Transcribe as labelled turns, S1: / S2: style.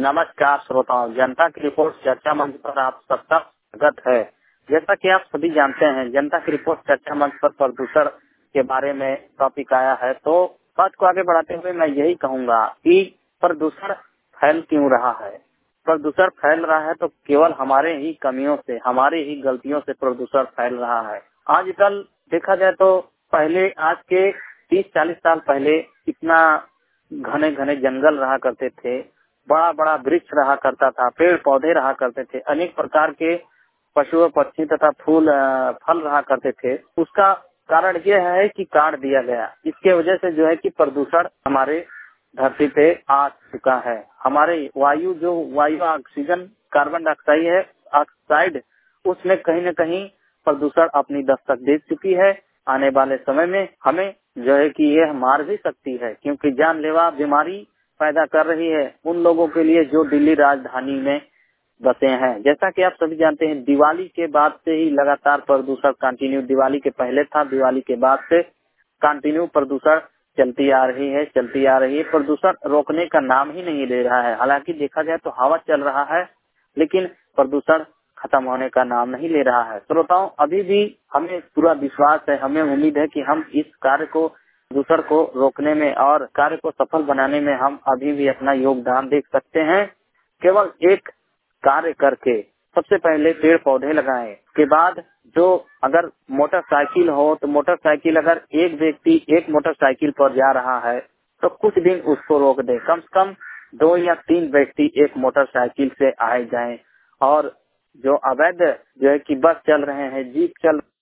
S1: नमस्कार श्रोताओं, जनता की रिपोर्ट चर्चा मंच पर आप सबका स्वागत है। जैसा कि आप सभी जानते हैं, जनता की रिपोर्ट चर्चा मंच पर प्रदूषण के बारे में टॉपिक आया है। तो बात को आगे बढ़ाते हुए मैं यही कहूंगा कि प्रदूषण फैल क्यों रहा है। प्रदूषण फैल रहा है तो केवल हमारे ही कमियों से, हमारी ही गलतियों से प्रदूषण फैल रहा है। आजकल देखा जाए तो पहले, आज के 30-40 साल पहले इतना घने घने जंगल रहा करते थे, बड़ा बड़ा वृक्ष रहा करता था, पेड़ पौधे रहा करते थे, अनेक प्रकार के पशु पक्षी तथा फल रहा करते थे। उसका कारण यह है कि काट दिया गया। इसके वजह से जो है कि प्रदूषण हमारे धरती पे आ चुका है। हमारे वायु ऑक्सीजन, कार्बन डाइऑक्साइड है, ऑक्साइड, उसमें कहीं न कहीं प्रदूषण अपनी दस्तक दे चुकी है। आने वाले समय में हमें जो है कि यह मार भी सकती है, क्योंकि जानलेवा बीमारी पैदा कर रही है उन लोगों के लिए जो दिल्ली राजधानी में बसे हैं। जैसा कि आप सभी जानते हैं, दिवाली के बाद से ही लगातार प्रदूषण कंटिन्यू, दिवाली के पहले था, दिवाली के बाद से कंटिन्यू प्रदूषण चलती आ रही है। प्रदूषण रोकने का नाम ही नहीं ले रहा है। हालांकि देखा जाए तो हवा चल रहा है, लेकिन प्रदूषण खत्म होने का नाम नहीं ले रहा है। श्रोताओं, अभी भी हमें पूरा विश्वास है, हमें उम्मीद है कि हम इस कार्य को, प्रदूषण को रोकने में और कार्य को सफल बनाने में हम अभी भी अपना योगदान दे सकते हैं। केवल एक कार्य करके, सबसे पहले पेड़ पौधे लगाएं। के बाद जो अगर मोटरसाइकिल हो तो मोटरसाइकिल, अगर एक व्यक्ति एक मोटरसाइकिल पर जा रहा है तो कुछ दिन उसको रोक दे। कम से कम 2 या 3 व्यक्ति एक मोटरसाइकिल से आए जाएं। और जो अवैध जो है कि बस चल रहे हैं, जीप चल